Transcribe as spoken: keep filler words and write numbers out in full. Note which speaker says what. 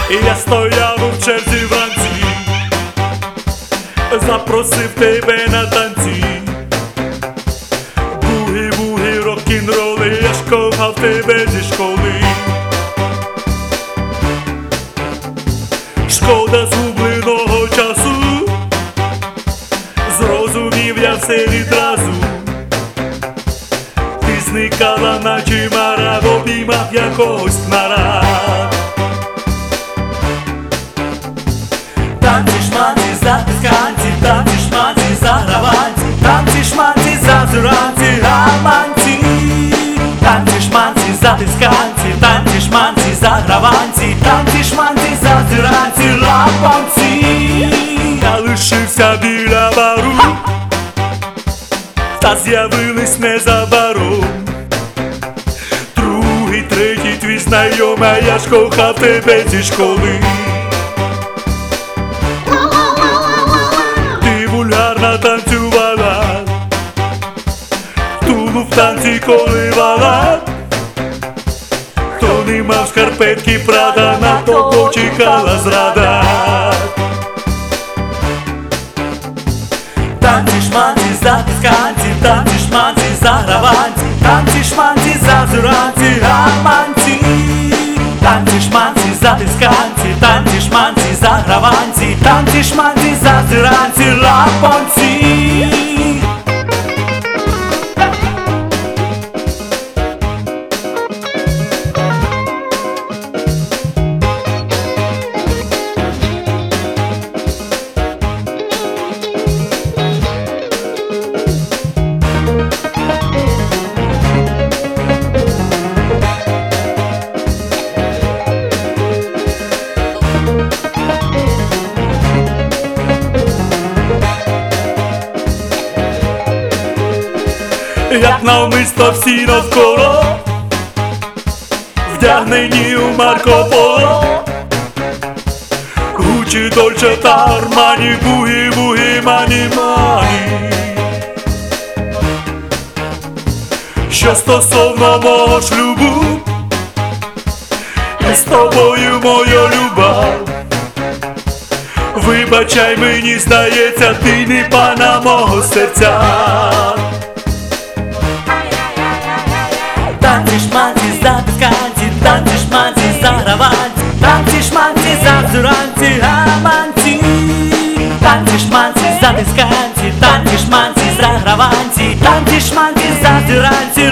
Speaker 1: Я стояв у черзі вранці, запросив тебе на танці. Бугі-бугі, рок-н-роли, я ж кохав тебе зі школи. Шкода згубленого часу, зрозумів я все відразу. Ти зникала, наче мара, в обіймах якогось кнара.
Speaker 2: Танці, шманці, затисканці, танці, шманці, заграванці, танці, шманці, зазуранці, гаманці. Танці, шманці, затисканці, танці, шманці, заграванці, танці, шманці, зазуранці, лапанці.
Speaker 1: Я лишився біля бару, та з'явились незабаром. Другий, третій твій знайомий, я ж кохав тебе зі школи. Ти вульгарно танцювала, тулу в танці коливала. Хто не мав шкарпетки Прада, на того чекала зрада.
Speaker 2: Танці, шманці, затисканці, танці, шманці, заграванці, танці, шманці, зазуранці, гаманці. Танці, шманці, затисканці, танці, шманці, заграванці, танці, шманці, зазуранці, лапанці.
Speaker 1: Як навмисно всі навколо, вдягнені у Марко Поло. Гучі, Дольче та Армані, бугі-бугі, мані-мані. Що стосовно мого шлюбу, і з тобою моя любов. Вибачай, мені здається, ти не пана мого серця.
Speaker 2: Танці, шманці, затисканці, танці, шманці, заграванці, танці, шманці, зазуранці, гаманці. Танці, шманці, затисканці, танці, шманці, заграванці, танці, шманці, зазуранці,